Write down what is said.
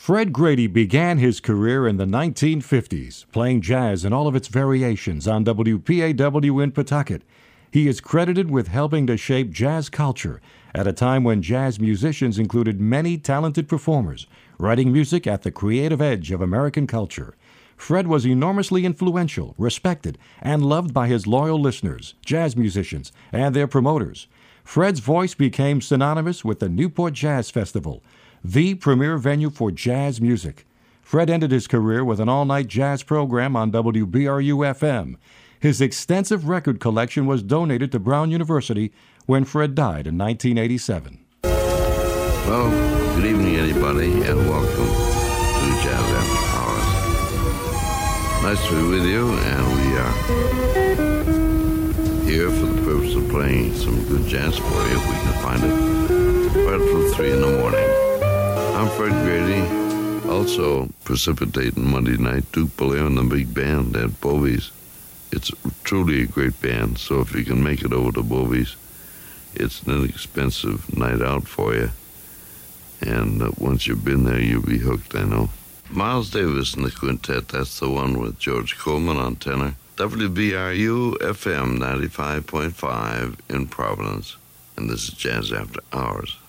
Fred Grady began his career in the 1950s, playing jazz in all of its variations on WPAW in Pawtucket. He is credited with helping to shape jazz culture at a time when jazz musicians included many talented performers, writing music at the creative edge of American culture. Fred was enormously influential, respected, and loved by his loyal listeners, jazz musicians, and their promoters. Fred's voice became synonymous with the Newport Jazz Festival, the premier venue for jazz music. Fred ended his career with an all-night jazz program on WBRU-FM. His extensive record collection was donated to Brown University when Fred died in 1987. Well, good evening, everybody, and welcome to Jazz After Hours. Nice to be with you, and we are here for the purpose of playing some good jazz for you, if we can find it, right till 3 in the morning. I'm Fred Grady, also precipitating Monday night, Duke Belair and the big band at Bovie's. It's truly a great band, so if you can make it over to Bovie's, it's an inexpensive night out for you. And once you've been there, you'll be hooked, I know. Miles Davis and the Quintet, that's the one with George Coleman on tenor. WBRU-FM 95.5 in Providence. And this is Jazz After Hours.